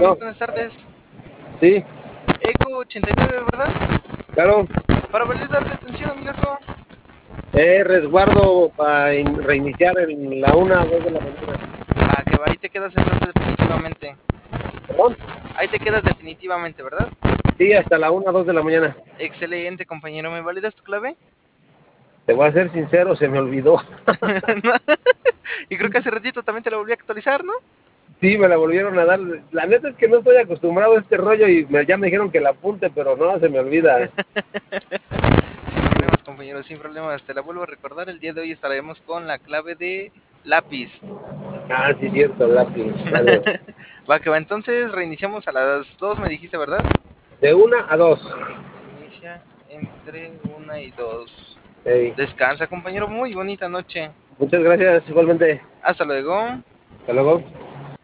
Bueno. Buenas tardes. Sí, Eco 89, ¿verdad? claro. Para validar la atención, amigazo. Resguardo para reiniciar en la 1 o 2 de la mañana. Ah, que va, ahí te quedas entonces definitivamente. ¿Perdón? Ahí te quedas definitivamente, ¿verdad? Sí, hasta la 1 o 2 de la mañana. Excelente, compañero. ¿Me validas tu clave? Te voy a ser sincero, se me olvidó. Y creo que hace ratito también te la volví a actualizar, ¿no? Sí, me la volvieron a dar. La neta es que no estoy acostumbrado a este rollo y ya me dijeron que la apunte, pero no, se me olvida. Sin problemas, compañero, sin problemas. Te la vuelvo a recordar. El día de hoy estaremos con la clave de lápiz. Ah, sí, cierto, lápiz. Vale. Va, que va. Entonces reiniciamos a las 2, me dijiste, ¿verdad? De 1 a 2. Inicia entre 1 y 2. Hey. Descansa, compañero. Muy bonita noche. Muchas gracias, igualmente. Hasta luego. Hasta luego.